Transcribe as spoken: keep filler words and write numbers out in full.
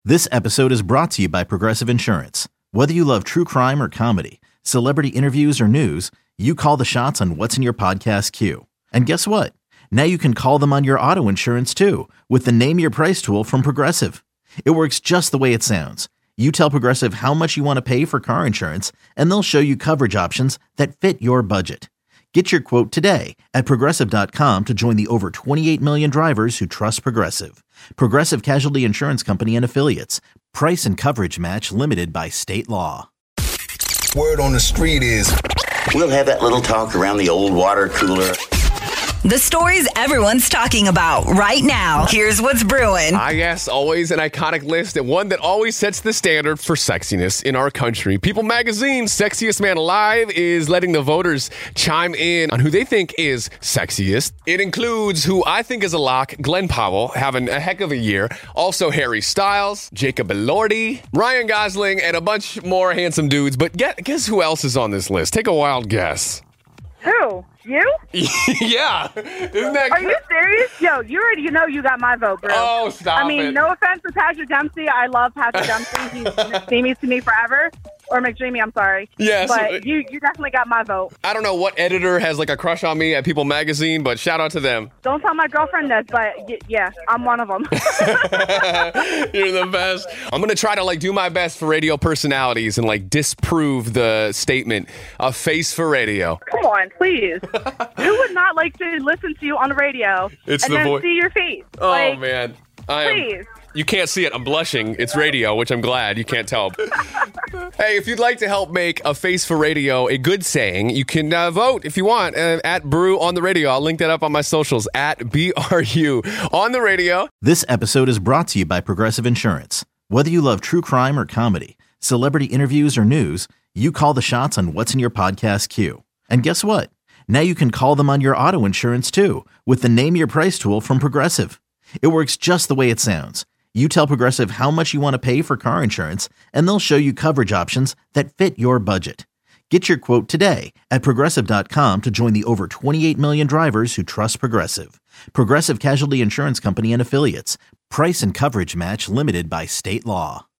This episode is brought to you by Progressive Insurance. Whether you love true crime or comedy, celebrity interviews or news, you call the shots on what's in your podcast queue. And guess what? Now you can call them on your auto insurance too with the Name Your Price tool from Progressive. It works just the way it sounds. You tell Progressive how much you want to pay for car insurance, and they'll show you coverage options that fit your budget. Get your quote today at Progressive dot com to join the over twenty-eight million drivers who trust Progressive. Progressive Casualty Insurance Company and Affiliates. Price and coverage match limited by state law. Word on the street is we'll have that little talk around the old water cooler. The stories everyone's talking about right now. Here's what's brewing. I guess always an iconic list and one that always sets the standard for sexiness in our country. People Magazine's Sexiest Man Alive is letting the voters chime in on who they think is sexiest. It includes who I think is a lock, Glenn Powell, having a heck of a year. Also Harry Styles, Jacob Elordi, Ryan Gosling, and a bunch more handsome dudes. But get, guess who else is on this list? Take a wild guess. Who? You? Yeah. Isn't that Are you serious? Yo, you already you know you got my vote, bro. Oh, stop I mean, it. no offense to Patrick Dempsey. I love Patrick Dempsey. He's McDreamy to me forever. Or McDreamy, I'm sorry. Yes. But you, you definitely got my vote. I don't know what editor has like a crush on me at People Magazine, but shout out to them. Don't tell my girlfriend this, but y- yeah, I'm one of them. You're the best. I'm going to try to like do my best for radio personalities and like disprove the statement, a face for radio. Come on, please. Who would not like to listen to you on the radio It's and the then vo- see your face? Oh, like, man. I am, please. You can't see it. I'm blushing. It's radio, which I'm glad you can't tell. Hey, if you'd like to help make a face for radio a good saying, you can uh, vote if you want uh, at Brew on the Radio. I'll link that up on my socials at B R U on the radio. This episode is brought to you by Progressive Insurance. Whether you love true crime or comedy, celebrity interviews or news, you call the shots on what's in your podcast queue. And guess what? Now you can call them on your auto insurance too with the Name Your Price tool from Progressive. It works just the way it sounds. You tell Progressive how much you want to pay for car insurance, and they'll show you coverage options that fit your budget. Get your quote today at Progressive dot com to join the over twenty-eight million drivers who trust Progressive. Progressive Casualty Insurance Company and Affiliates. Price and coverage match limited by state law.